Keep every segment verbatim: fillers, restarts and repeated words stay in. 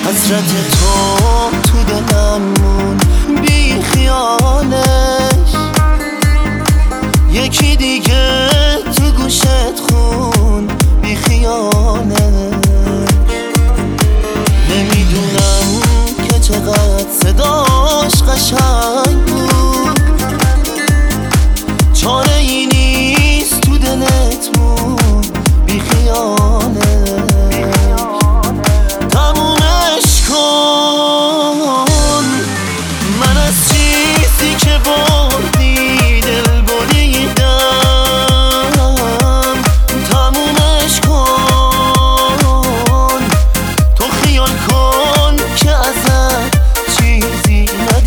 حسرت تو تو دلم مون بی خیالش، یکی دیگه تو گوشت خون بی خیالش. نمیدونم که چقدر صداش قشنگ بود، چاره ای نیست تو دلت مون بی خیالش. تمومش کن، من از چیزی که بردی دل بریدم. تمومش کن، تو خیال کن که ازت چیزی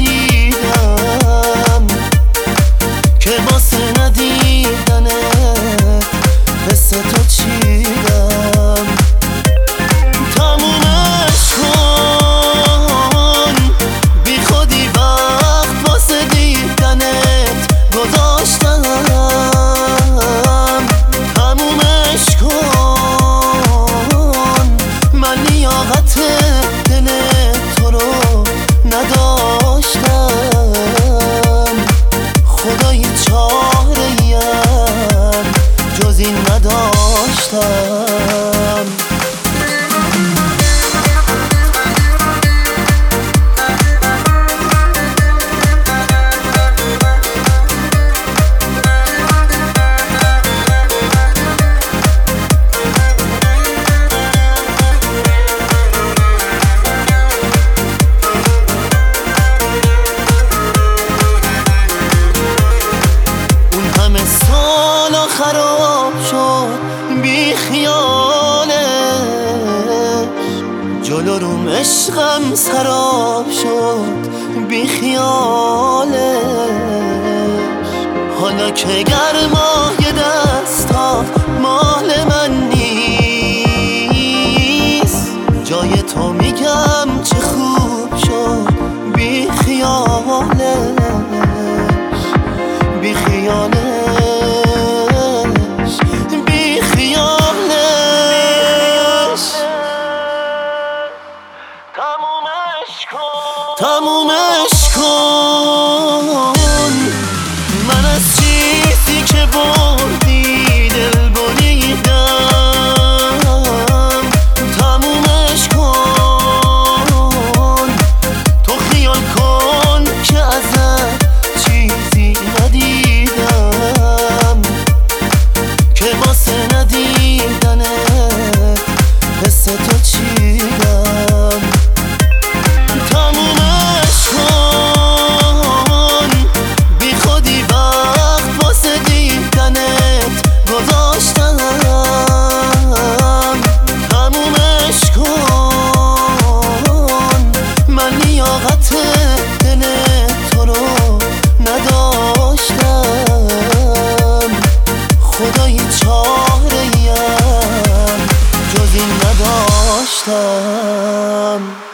ندیدم، که واسه ندیدنه حس تو چیدم. تمومش کن، بی خودی وقت واسه دیدنت گذاشتم. تمومش کن، من لیاقت دل تو رو نداشتم. خدای چاره‌ایم جز این نداشتم. سالا خراب شد بی خیالش، جلو روم عشقم سراب شد بی خیالش. حالا که گرمای دستا مال من نیست، جای تو میگم چه خوب شد بی خیالش. بی خیالش، بی خیالش. تمومش کن، تمومش کن، من از چیزی که بردی دل بریدم. تمومش کن، تو خیال کن که ازت چیزی ندیدم، که واسه ندیدنه حس تو چیدم. تمومش کن، بی خودی وقت واسه دیدنت گذاشتم. تمومش کن، من لیاقت دل تو رو نداشتم. خدای چاره‌ایم جز این نداشتم.